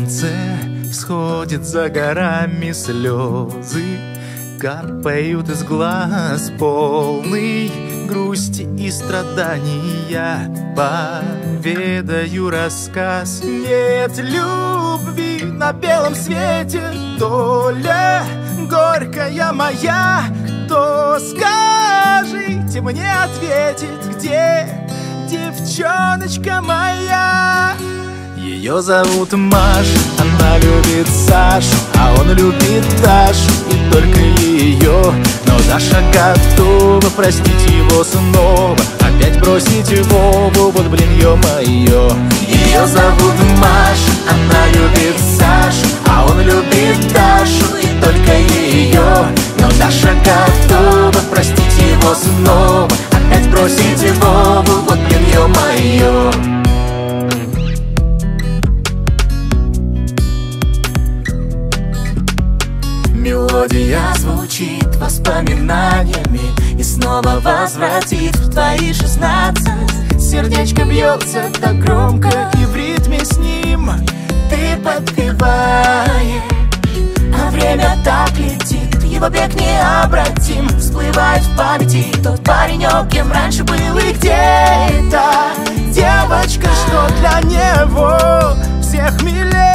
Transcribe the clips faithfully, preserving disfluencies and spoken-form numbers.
солнце всходит за горами, слезы капают из глаз, полный грусти и страдания. Поведаю рассказ. Нет любви на белом свете, доля горькая моя. Кто, скажите мне, ответит, где девчоночка моя? Ее зовут Маша, она любит Сашу, а он любит Дашу, и только ее. Но Даша готова простить его снова, опять бросить Вову, вот блин, ё-моё. Ее зовут Маша, она любит Сашу, а он любит Дашу, и только ее. Но Даша готова простить его снова, опять бросить Вову, вот блин, ё-моё. Мелодия звучит воспоминаниями и снова возвратит в твои шестнадцать. Сердечко бьется так громко, и в ритме с ним ты подпеваешь. А время так летит, его бег необратим. Всплывает в памяти тот паренек, кем раньше был, и где эта девочка, что для него всех милей.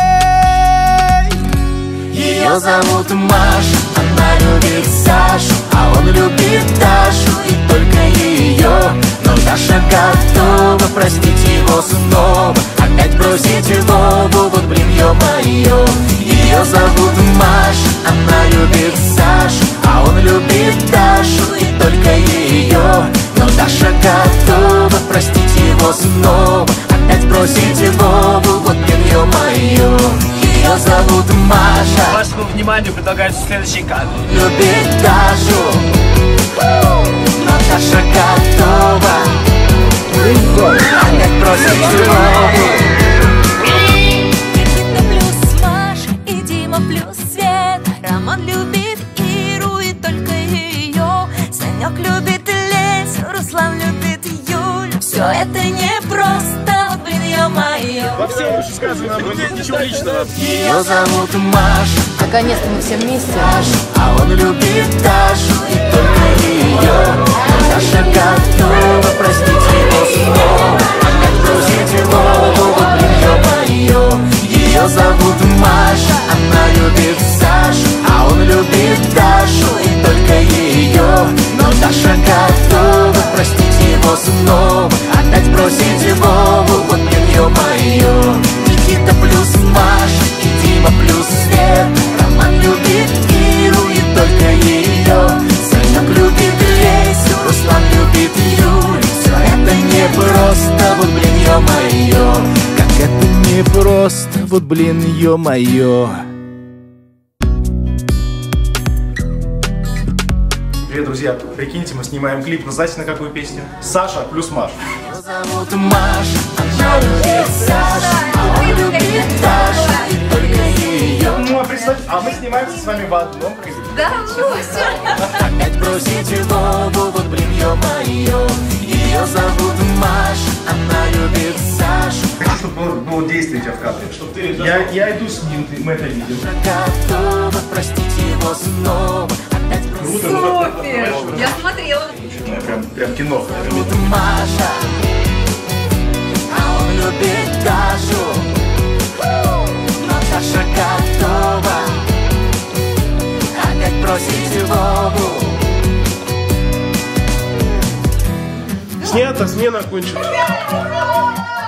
Ее зовут Маша, она любит Сашу, а он любит Дашу, и только ее. Но Даша готова простить его снова, опять бросить Вову, вот блин, ё-моё. Ее зовут Маша, она любит Сашу, а он любит Дашу, и только ее. Но Даша готова простить его снова, опять бросить Вову, вот блин, ё-моё. Ее зовут Маша. Вашему вниманию предлагается следующий кадр. Любит Дашу, но Даша готова опять бросить Вову. Никита плюс Маша и Дима плюс Света. Роман любит Иру и только ее. Санек любит Лесю, Руслан любит Юлю. Все это не просто, вот блин, ё-моё. Во всем вышесказанном нет ничего личного. Ее зовут Маша, наконец-то мы все вместе. а он любит Дашу, и только ее. Даша готова простить его снова, опять бросить Вову, вот блин, ё-моё. Ее зовут Маша, она любит Сашу, а он любит Дашу, и только ее. Но Даша готова простить его снова, опять бросить Вову, вот блин, ё-моё. Никита плюс Маша и Дима плюс Света. Роман любит Иру и только ее. Санек любит Лесю, Руслан любит Юлю. Все это не просто, вот блин, ё-моё. Как это не просто, вот блин, ё-моё. Привет, друзья! Прикиньте, мы снимаем клип, но знаете на какую песню? Саша плюс Маша. Ее зовут Маша, она любит Сашу, а он любит Дашу, и только ее. Ну а представьте, а мы снимаемся с вами в одном клипе. Да, ну все. Опять бросить Вову, вот блин, ё-моё. Ее зовут Маша, она любит Сашу. Хочу, чтобы было, было действие у тебя в кадре. Чтобы ты, я, я иду с ним, ты, мы это видим. Готова простить его снова, опять бросить Супер! Я смотрела. Прям, прям кино. Маша, а он любит Дашу, но Даша готова опять бросить Вову. Снято, смена окончена.